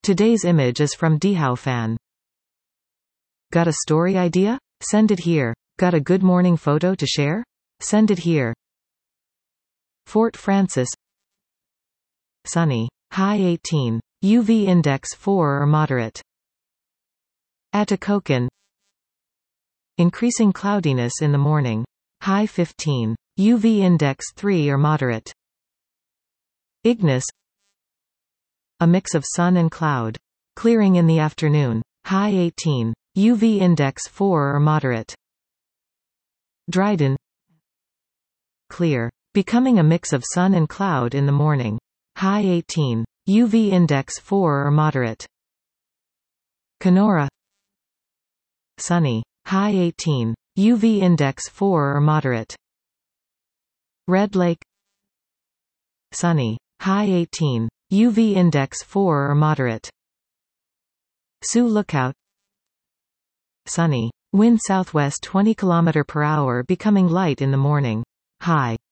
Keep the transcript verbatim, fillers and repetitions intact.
Today's image is from Dihaofan. Got a story idea? Send it here. Got a good morning photo to share? Send it here. Fort Frances. Sunny. High eighteen. U V index four or moderate. Atikokan. Increasing cloudiness in the morning. High fifteen. U V index three or moderate. Ignis. A mix of sun and cloud. Clearing in the afternoon. High eighteen. U V index four or moderate. Dryden. Clear. Becoming a mix of sun and cloud in the morning. High eighteen. U V index four or moderate. Kenora. Sunny. High eighteen. U V index four or moderate. Red Lake. Sunny. High eighteen. U V index four or moderate. Sioux Lookout. Sunny. Wind southwest twenty kilometers per hour becoming light in the morning. High